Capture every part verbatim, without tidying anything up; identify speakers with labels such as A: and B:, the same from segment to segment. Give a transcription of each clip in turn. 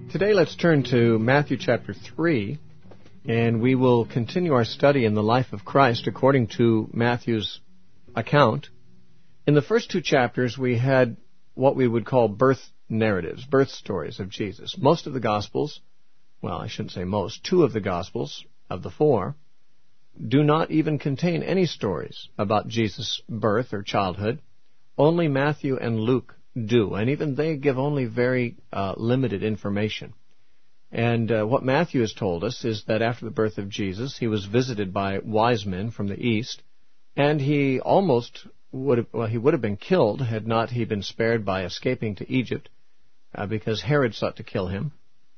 A: Today let's turn to Matthew chapter three, and we will continue our study in the life of Christ according to Matthew's account. In the first two chapters we had what we would call birth narratives, birth stories of Jesus. Most of the Gospels, well, I shouldn't say most, two of the Gospels of the four do not even contain any stories about Jesus' birth or childhood. Only Matthew and Luke do, and even they give only very uh, limited information. And uh, what Matthew has told us is that after the birth of Jesus, he was visited by wise men from the east, and he almost would have, well, he would have been killed had not he been spared by escaping to Egypt, uh, because Herod sought to kill him.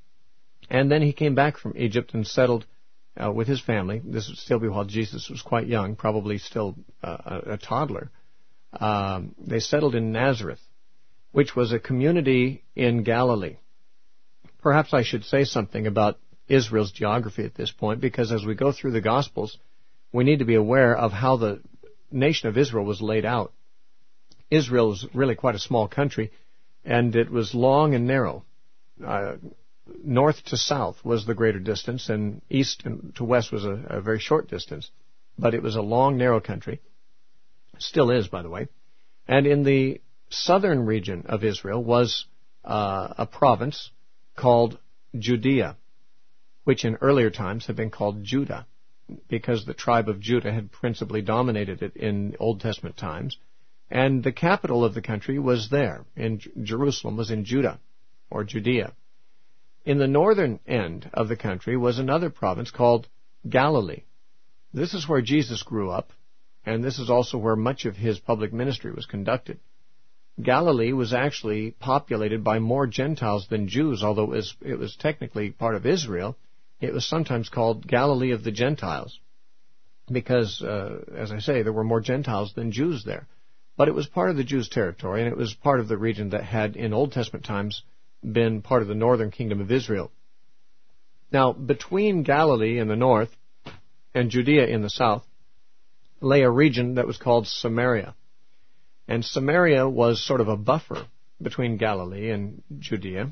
A: And then he came back from Egypt and settled uh, with his family. This would still be while Jesus was quite young, probably still uh, a, a toddler. Um, they settled in Nazareth, which was a community in Galilee. Perhaps I should say something about Israel's geography at this point, because as we go through the Gospels, we need to be aware of how the nation of Israel was laid out. Israel was really quite a small country, and it was long and narrow. Uh, north to south was the greater distance, and east to west was a, a very short distance. But it was a long, narrow country. Still is, by the way. And in the southern region of Israel was uh, a province called Judea, which in earlier times had been called Judah, because the tribe of Judah had principally dominated it in Old Testament times. And the capital of the country was there, in Jerusalem, was in Judah, or Judea. In the northern end of the country was another province called Galilee. This is where Jesus grew up, and this is also where much of his public ministry was conducted. Galilee was actually populated by more Gentiles than Jews, although it was, it was technically part of Israel. It was sometimes called Galilee of the Gentiles, because, uh, as I say, there were more Gentiles than Jews there. But it was part of the Jews' territory, and it was part of the region that had, in Old Testament times, been part of the northern kingdom of Israel. Now, between Galilee in the north and Judea in the south lay a region that was called Samaria. And Samaria was sort of a buffer between Galilee and Judea,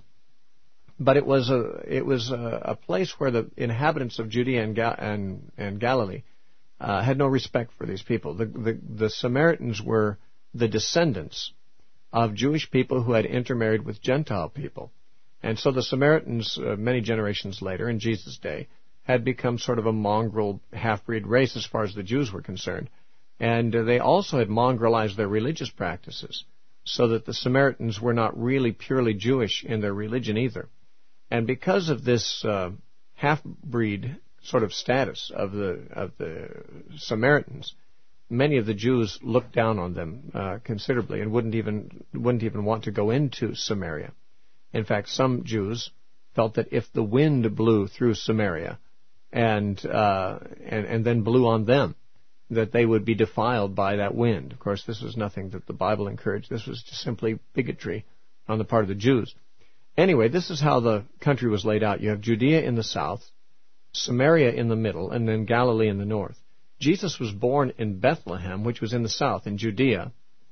A: but it was a it was a, a place where the inhabitants of Judea and Ga- and, and Galilee uh, had no respect for these people. The, the the Samaritans were the descendants of Jewish people who had intermarried with Gentile people, and so the Samaritans, uh, many generations later, in Jesus' day, had become sort of a mongrel half-breed race as far as the Jews were concerned. And they also had mongrelized their religious practices, so that the Samaritans were not really purely Jewish in their religion either. And because of this uh, half-breed sort of status of the of the Samaritans, many of the Jews looked down on them uh, considerably and wouldn't even wouldn't even want to go into Samaria. In fact, some Jews felt that if the wind blew through Samaria and uh, and, and then blew on them, that they would be defiled by that wind. Of course, this was nothing that the Bible encouraged. This was just simply bigotry on the part of the Jews. Anyway, this is how the country was laid out. You have Judea in the south, Samaria in the middle, and then Galilee in the north. Jesus was born in Bethlehem, which was in the south, in Judea,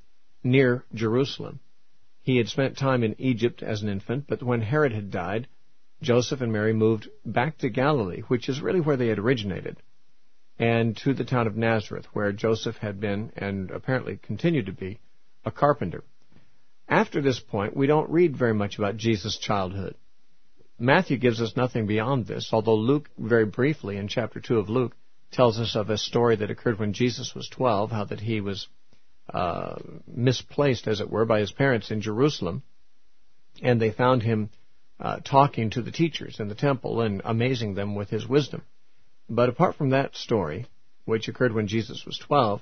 A: near Jerusalem. He had spent time in Egypt as an infant, but when Herod had died, Joseph and Mary moved back to Galilee, which is really where they had originated, and to the town of Nazareth, where Joseph had been, and apparently continued to be, a carpenter. After this point, we don't read very much about Jesus' childhood. Matthew gives us nothing beyond this, although Luke, very briefly, in chapter two of Luke, tells us of a story that occurred when Jesus was twelve, how that he was uh, misplaced, as it were, by his parents in Jerusalem, and they found him uh, talking to the teachers in the temple and amazing them with his wisdom. But apart from that story, which occurred when Jesus was twelve,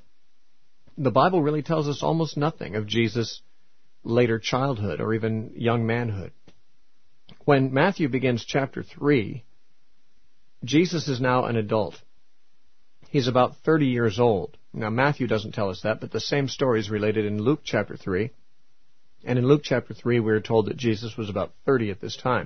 A: the Bible really tells us almost nothing of Jesus' later childhood or even young manhood. When Matthew begins chapter three, Jesus is now an adult. He's about thirty years old. Now, Matthew doesn't tell us that, but the same story is related in Luke chapter three. And in Luke chapter three, we are told that Jesus was about thirty at this time.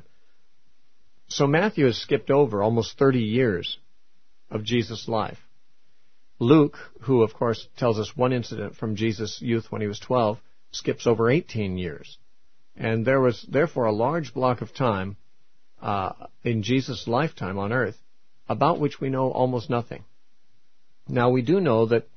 A: So Matthew has skipped over almost thirty years of Jesus' life. Luke, who of course tells us one incident from Jesus' youth when he was twelve, skips over eighteen years. And there was therefore a large block of time uh, in Jesus' lifetime on earth about which we know almost nothing. Now, we do know that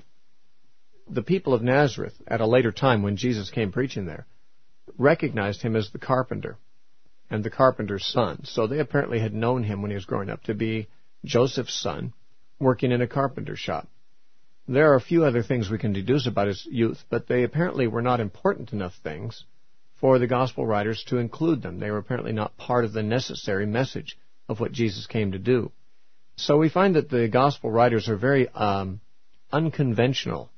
A: the people of Nazareth, at a later time when Jesus came preaching there, recognized him as the carpenter and the carpenter's son. So they apparently had known him when he was growing up to be Joseph's son, working in a carpenter shop. There are a few other things we can deduce about his youth, but they apparently were not important enough things for the gospel writers to include them. They were apparently not part of the necessary message of what Jesus came to do. So we find that the gospel writers are very um, unconventional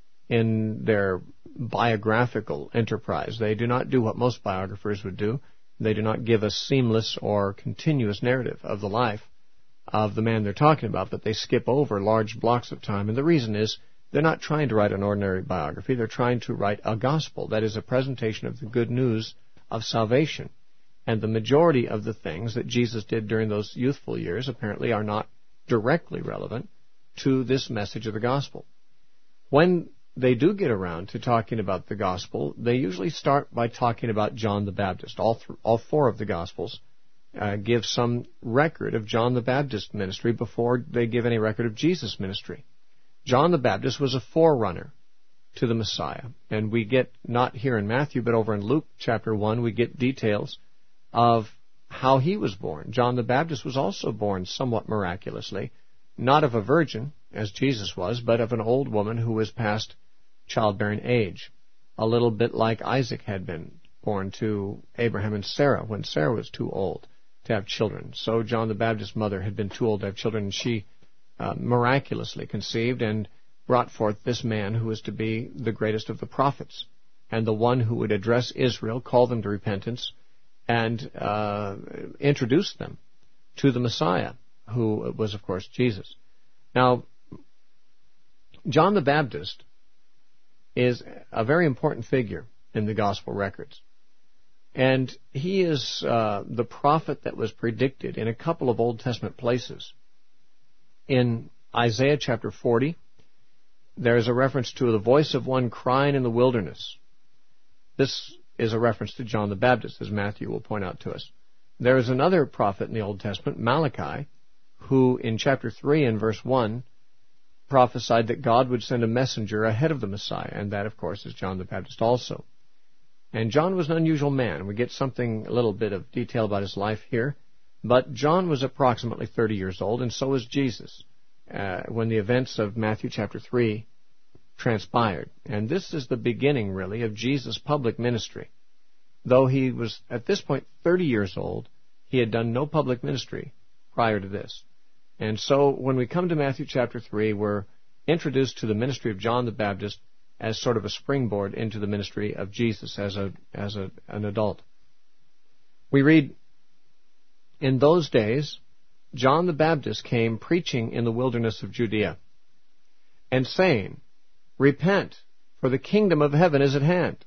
A: in their biographical enterprise. They do not do what most biographers would do. They do not give a seamless or continuous narrative of the life of the man they're talking about, but they skip over large blocks of time. And the reason is they're not trying to write an ordinary biography. They're trying to write a gospel, that is a presentation of the good news of salvation. And the majority of the things that Jesus did during those youthful years apparently are not directly relevant to this message of the gospel. When they do get around to talking about the gospel, they usually start by talking about John the Baptist. All, th- all four of the gospels uh, give some record of John the Baptist's ministry before they give any record of Jesus' ministry. John the Baptist was a forerunner to the Messiah, and we get, not here in Matthew, but over in Luke chapter one, we get details of how he was born. John the Baptist was also born somewhat miraculously, not of a virgin, as Jesus was, but of an old woman who was past childbearing age, a little bit like Isaac had been born to Abraham and Sarah when Sarah was too old to have children. So John the Baptist's mother had been too old to have children, and she uh, miraculously conceived and brought forth this man who was to be the greatest of the prophets and the one who would address Israel, call them to repentance, and uh, introduce them to the Messiah, who was, of course, Jesus. Now, John the Baptist is a very important figure in the gospel records. And he is uh, the prophet that was predicted in a couple of Old Testament places. In Isaiah chapter forty, there is a reference to the voice of one crying in the wilderness. This is a reference to John the Baptist, as Matthew will point out to us. There is another prophet in the Old Testament, Malachi, who in chapter three and verse one prophesied that God would send a messenger ahead of the Messiah, and that, of course, is John the Baptist also. And John was an unusual man. We get something, a little bit of detail about his life here, but John was approximately thirty years old, and so was Jesus, uh, when the events of Matthew chapter three transpired. And this is the beginning, really, of Jesus' public ministry. Though he was, at this point, thirty years old, he had done no public ministry prior to this. And so when we come to Matthew chapter three, we're introduced to the ministry of John the Baptist as sort of a springboard into the ministry of Jesus as a as a, an adult. We read, "In those days, John the Baptist came preaching in the wilderness of Judea, and saying, 'Repent, for the kingdom of heaven is at hand.'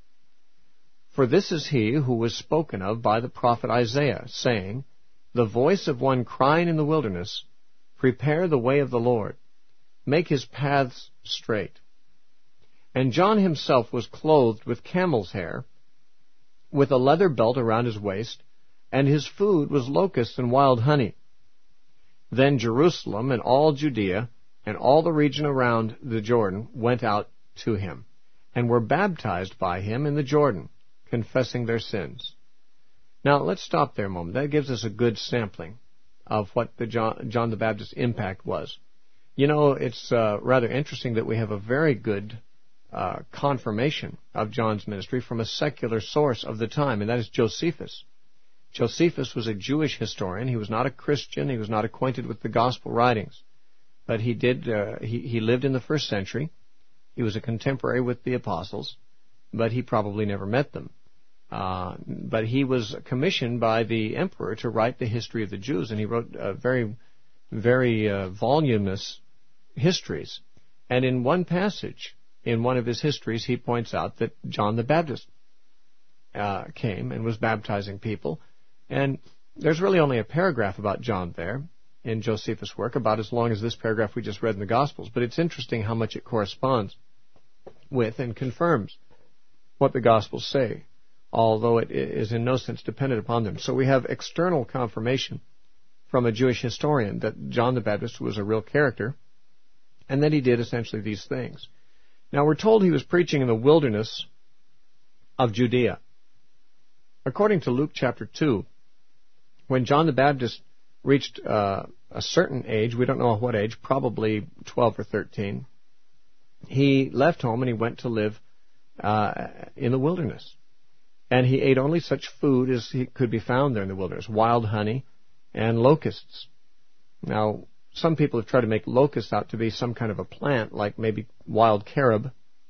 A: For this is he who was spoken of by the prophet Isaiah, saying, 'The voice of one crying in the wilderness, prepare the way of the Lord, make his paths straight.' And John himself was clothed with camel's hair, with a leather belt around his waist, and his food was locusts and wild honey. Then Jerusalem and all Judea and all the region around the Jordan went out to him, and were baptized by him in the Jordan, confessing their sins." Now, let's stop there a moment. That gives us a good sampling of what the John, John the Baptist's impact was. You know, it's uh, rather interesting that we have a very good uh, confirmation of John's ministry from a secular source of the time, and that is Josephus. Josephus was a Jewish historian. He was not a Christian. He was not acquainted with the gospel writings. But he did. Uh, he, he lived in the first century. He was a contemporary with the apostles, but he probably never met them. Uh, but he was commissioned by the emperor to write the history of the Jews, and he wrote uh, very, very uh, voluminous histories. And in one passage, in one of his histories, he points out that John the Baptist uh, came and was baptizing people. And there's really only a paragraph about John there in Josephus' work, about as long as this paragraph we just read in the Gospels. But it's interesting how much it corresponds with and confirms what the Gospels say. although it is in no sense dependent upon them. So we have external confirmation from a Jewish historian that John the Baptist was a real character, and that he did essentially these things. Now we're told he was preaching in the wilderness of Judea. According to Luke chapter two, when John the Baptist reached uh, a certain age, we don't know what age, probably twelve or thirteen, he left home and he went to live uh, in the wilderness. And he ate only such food as he could be found there in the wilderness, wild honey and locusts. Now, some people have tried to make locusts out to be some kind of a plant, like maybe wild carob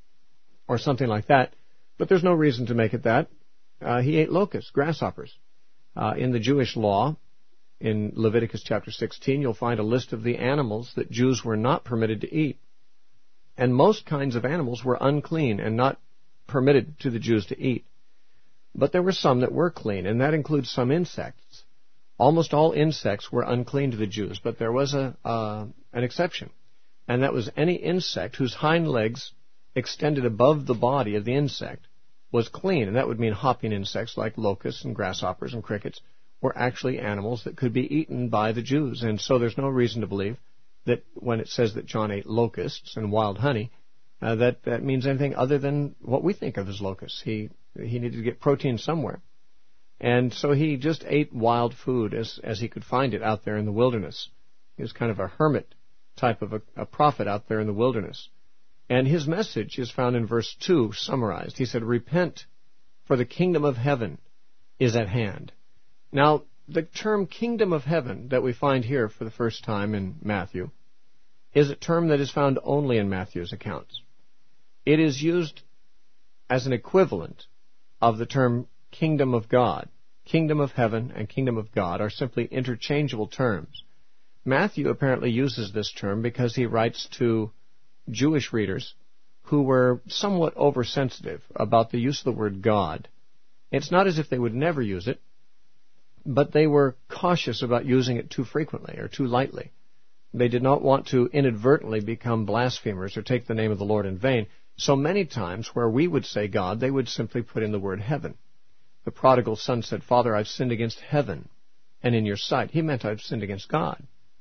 A: or something like that, but there's no reason to make it that. Uh, he ate locusts, grasshoppers. Uh, in the Jewish law, in Leviticus chapter sixteen, you'll find a list of the animals that Jews were not permitted to eat. And most kinds of animals were unclean and not permitted to the Jews to eat. But there were some that were clean, and that includes some insects. Almost all insects were unclean to the Jews, but there was a uh, an exception, and that was any insect whose hind legs extended above the body of the insect was clean, and that would mean hopping insects like locusts and grasshoppers and crickets were actually animals that could be eaten by the Jews. And so there's no reason to believe that when it says that John ate locusts and wild honey, uh, that that means anything other than what we think of as locusts. He he needed to get protein somewhere. And so he just ate wild food as as he could find it out there in the wilderness. He was kind of a hermit type of a, a prophet out there in the wilderness. And his message is found in verse two, summarized. He said, "Repent, for the kingdom of heaven is at hand." Now, the term kingdom of heaven that we find here for the first time in Matthew is a term that is found only in Matthew's accounts. It is used as an equivalent of the term kingdom of God. Kingdom of heaven and kingdom of God are simply interchangeable terms. Matthew apparently uses this term because he writes to Jewish readers who were somewhat oversensitive about the use of the word God. It's not as if they would never use it, but they were cautious about using it too frequently or too lightly. They did not want to inadvertently become blasphemers or take the name of the Lord in vain. So many times where we would say God, they would simply put in the word heaven. The prodigal son said, "Father, I've sinned against heaven and in your sight." He meant I've sinned against God.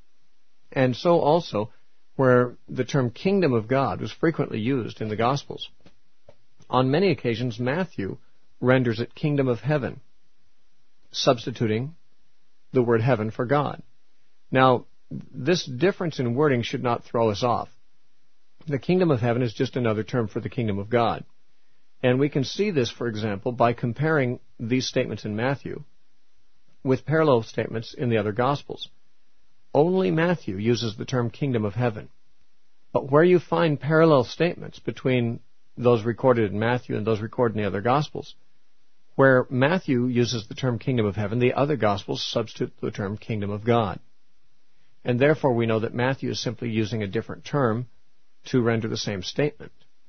A: And so also, where the term kingdom of God was frequently used in the Gospels, on many occasions Matthew renders it kingdom of heaven, substituting the word heaven for God. Now, this difference in wording should not throw us off. The kingdom of heaven is just another term for the kingdom of God. And we can see this, for example, by comparing these statements in Matthew with parallel statements in the other Gospels. Only Matthew uses the term kingdom of heaven. But where you find parallel statements between those recorded in Matthew and those recorded in the other Gospels, where Matthew uses the term kingdom of heaven, the other Gospels substitute the term kingdom of God. And therefore we know that Matthew is simply using a different term to render the same statement.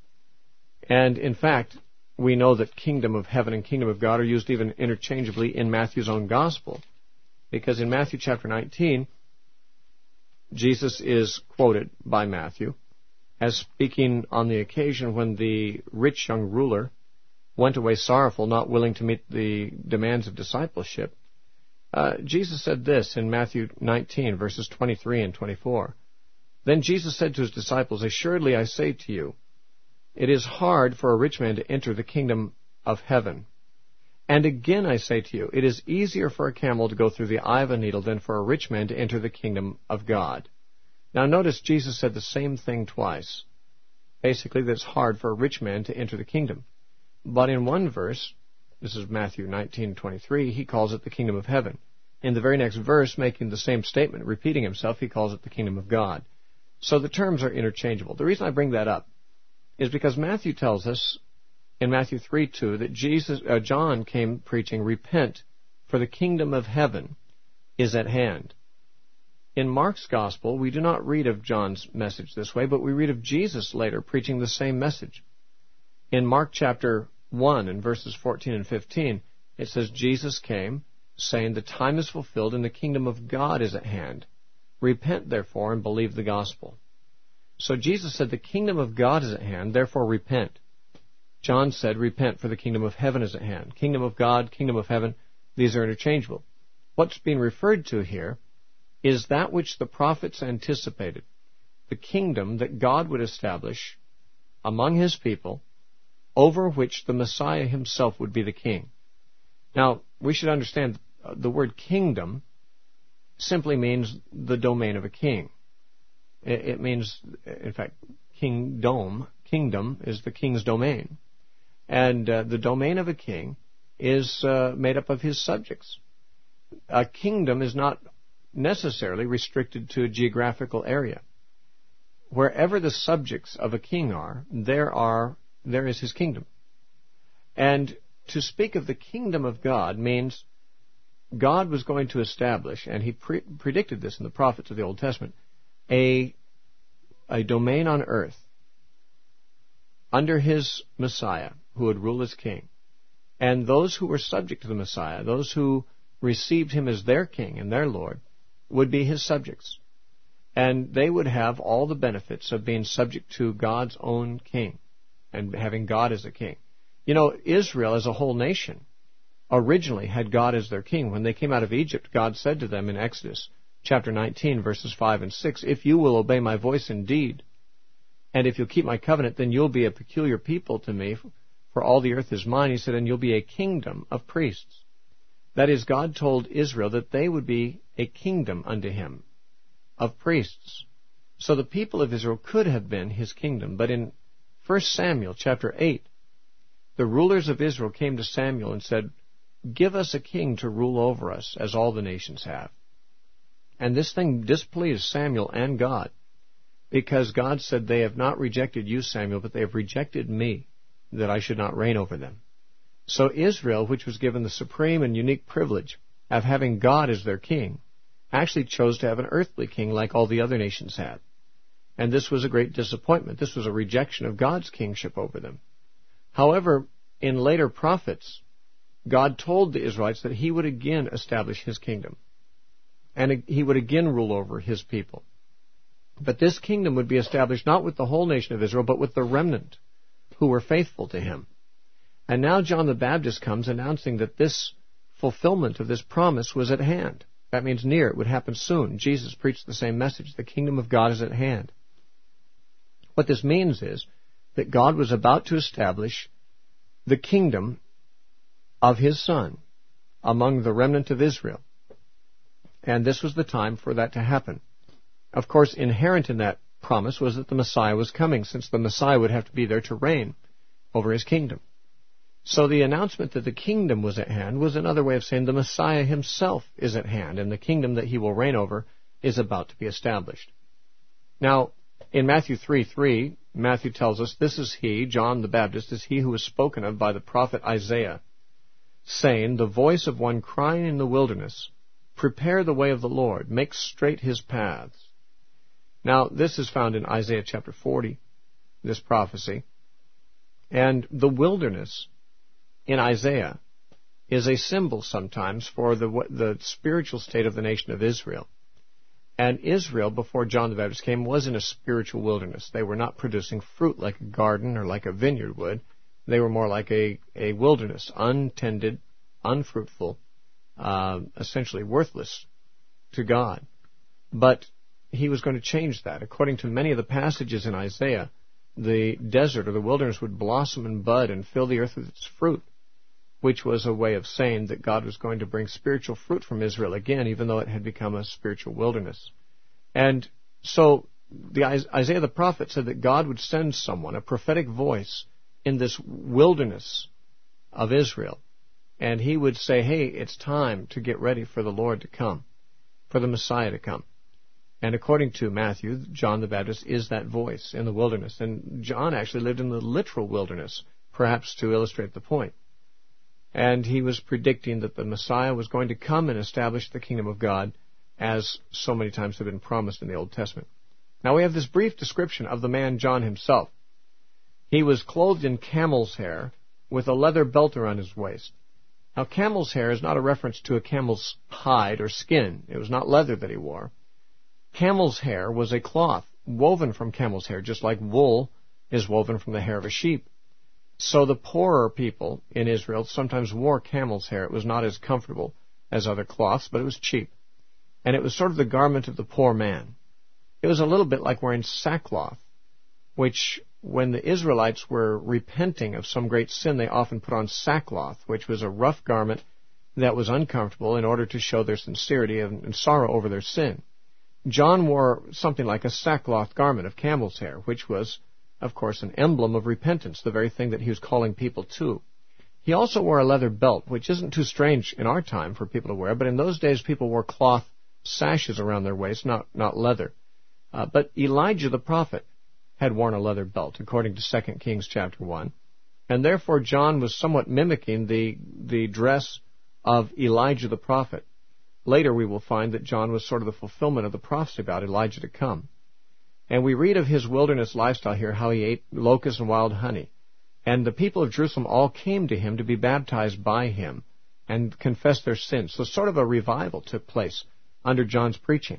A: And in fact, we know that kingdom of heaven and kingdom of God are used even interchangeably in Matthew's own Gospel, because in Matthew chapter nineteen, Jesus is quoted by Matthew as speaking on the occasion when the rich young ruler went away sorrowful, not willing to meet the demands of discipleship. Uh, Jesus said this in Matthew nineteen, verses twenty-three and twenty-four. "Then Jesus said to his disciples, 'Assuredly I say to you, it is hard for a rich man to enter the kingdom of heaven. And again I say to you, it is easier for a camel to go through the eye of a needle than for a rich man to enter the kingdom of God.'" Now notice Jesus said the same thing twice. Basically, that it's hard for a rich man to enter the kingdom. But in one verse, this is Matthew nineteen twenty-three, he calls it the kingdom of heaven. In the very next verse, making the same statement, repeating himself, he calls it the kingdom of God. So the terms are interchangeable. The reason I bring that up is because Matthew tells us in Matthew three two that Jesus, uh, John came preaching, "Repent, for the kingdom of heaven is at hand." In Mark's Gospel, we do not read of John's message this way, but we read of Jesus later preaching the same message. In Mark chapter one and verses fourteen and fifteen, it says, "Jesus came, saying, 'The time is fulfilled and the kingdom of God is at hand. Repent, therefore, and believe the gospel.'" So Jesus said the kingdom of God is at hand, therefore repent. John said, repent, for the kingdom of heaven is at hand. Kingdom of God, kingdom of heaven, these are interchangeable. What's being referred to here is that which the prophets anticipated, the kingdom that God would establish among his people, over which the Messiah himself would be the king. Now, we should understand the word kingdom simply means the domain of a king. It means, in fact, kingdom, kingdom is the king's domain. And uh, the domain of a king is uh, made up of his subjects. A kingdom is not necessarily restricted to a geographical area. Wherever the subjects of a king are, there are there is his kingdom. And to speak of the kingdom of God means God was going to establish, and he pre- predicted this in the prophets of the Old Testament, a, a domain on earth under his Messiah, who would rule as king. And those who were subject to the Messiah, those who received him as their king and their Lord, would be his subjects. And they would have all the benefits of being subject to God's own king and having God as a king. You know, Israel as a whole nation originally had God as their king. When they came out of Egypt, God said to them in Exodus chapter nineteen, verses five and six, if you will obey my voice indeed, and if you'll keep my covenant, then you'll be a peculiar people to me, for all the earth is mine. He said, and you'll be a kingdom of priests. That is, God told Israel that they would be a kingdom unto him of priests. So the people of Israel could have been his kingdom. But in First Samuel chapter eight, the rulers of Israel came to Samuel and said, give us a king to rule over us, as all the nations have. And this thing displeased Samuel and God, because God said, they have not rejected you, Samuel, but they have rejected me, that I should not reign over them. So Israel, which was given the supreme and unique privilege of having God as their king, actually chose to have an earthly king like all the other nations had. And this was a great disappointment. This was a rejection of God's kingship over them. However, in later prophets, God told the Israelites that he would again establish his kingdom, and he would again rule over his people. But this kingdom would be established not with the whole nation of Israel, but with the remnant who were faithful to him. And now John the Baptist comes announcing that this fulfillment of this promise was at hand. That means near. It would happen soon. Jesus preached the same message. The kingdom of God is at hand. What this means is that God was about to establish the kingdom of his Son among the remnant of Israel. And this was the time for that to happen. Of course, inherent in that promise was that the Messiah was coming, since the Messiah would have to be there to reign over his kingdom. So the announcement that the kingdom was at hand was another way of saying the Messiah himself is at hand, and the kingdom that he will reign over is about to be established. Now, in Matthew three three, Matthew tells us, this is he, John the Baptist, is he who was spoken of by the prophet Isaiah, saying, the voice of one crying in the wilderness, prepare the way of the Lord, make straight his paths. Now, this is found in Isaiah chapter forty, this prophecy. And the wilderness in Isaiah is a symbol sometimes for the, the spiritual state of the nation of Israel. And Israel, before John the Baptist came, was in a spiritual wilderness. They were not producing fruit like a garden or like a vineyard would. They were more like a, a wilderness, untended, unfruitful, uh, essentially worthless to God. But he was going to change that. According to many of the passages in Isaiah, the desert or the wilderness would blossom and bud and fill the earth with its fruit, which was a way of saying that God was going to bring spiritual fruit from Israel again, even though it had become a spiritual wilderness. And so the Isaiah the prophet said that God would send someone, a prophetic voice, in this wilderness of Israel. And he would say, hey, it's time to get ready for the Lord to come, for the Messiah to come. And according to Matthew, John the Baptist is that voice in the wilderness. And John actually lived in the literal wilderness, perhaps to illustrate the point. And he was predicting that the Messiah was going to come and establish the kingdom of God, as so many times have been promised in the Old Testament. Now we have this brief description of the man John himself. He was clothed in camel's hair with a leather belt around his waist. Now camel's hair is not a reference to a camel's hide or skin. It was not leather that he wore. Camel's hair was a cloth woven from camel's hair, just like wool is woven from the hair of a sheep. So the poorer people in Israel sometimes wore camel's hair. It was not as comfortable as other cloths, but it was cheap. And it was sort of the garment of the poor man. It was a little bit like wearing sackcloth, which when the Israelites were repenting of some great sin, they often put on sackcloth, which was a rough garment that was uncomfortable in order to show their sincerity and, and sorrow over their sin. John wore something like a sackcloth garment of camel's hair, which was, of course, an emblem of repentance, the very thing that he was calling people to. He also wore a leather belt, which isn't too strange in our time for people to wear, but in those days people wore cloth sashes around their waist, not, not leather. Uh, but Elijah the prophet had worn a leather belt, according to Second Kings chapter one, and therefore John was somewhat mimicking the, the dress of Elijah the prophet. Later we will find that John was sort of the fulfillment of the prophecy about Elijah to come. And we read of his wilderness lifestyle here, how he ate locusts and wild honey. And the people of Jerusalem all came to him to be baptized by him and confess their sins. So sort of a revival took place under John's preaching.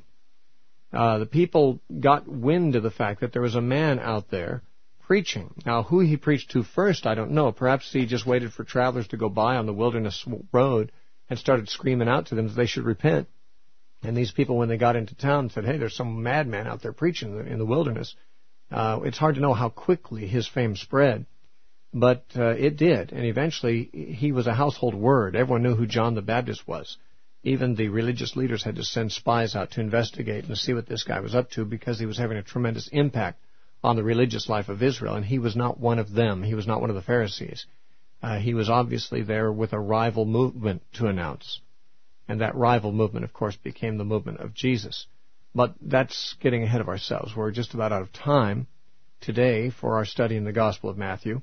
A: Uh, the people got wind of the fact that there was a man out there preaching. Now, who he preached to first, I don't know. Perhaps he just waited for travelers to go by on the wilderness road and started screaming out to them that they should repent. And these people, when they got into town, said, hey, there's some madman out there preaching in the, in the wilderness. Uh, it's hard to know how quickly his fame spread, but uh, it did. And eventually, he was a household word. Everyone knew who John the Baptist was. Even the religious leaders had to send spies out to investigate and see what this guy was up to, because he was having a tremendous impact on the religious life of Israel, and he was not one of them. He was not one of the Pharisees. Uh, he was obviously there with a rival movement to announce. And that rival movement, of course, became the movement of Jesus. But that's getting ahead of ourselves. We're just about out of time today for our study in the Gospel of Matthew.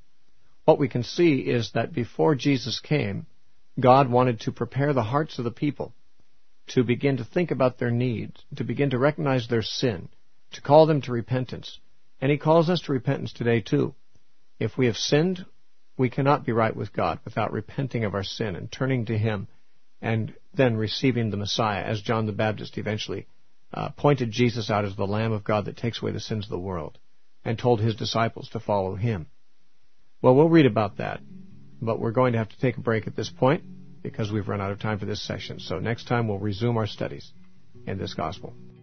A: What we can see is that before Jesus came, God wanted to prepare the hearts of the people to begin to think about their needs, to begin to recognize their sin, to call them to repentance. And he calls us to repentance today, too. If we have sinned, we cannot be right with God without repenting of our sin and turning to him and then receiving the Messiah, as John the Baptist eventually uh, pointed Jesus out as the Lamb of God that takes away the sins of the world and told his disciples to follow him. Well, we'll read about that, but we're going to have to take a break at this point because we've run out of time for this session. So next time we'll resume our studies in this Gospel.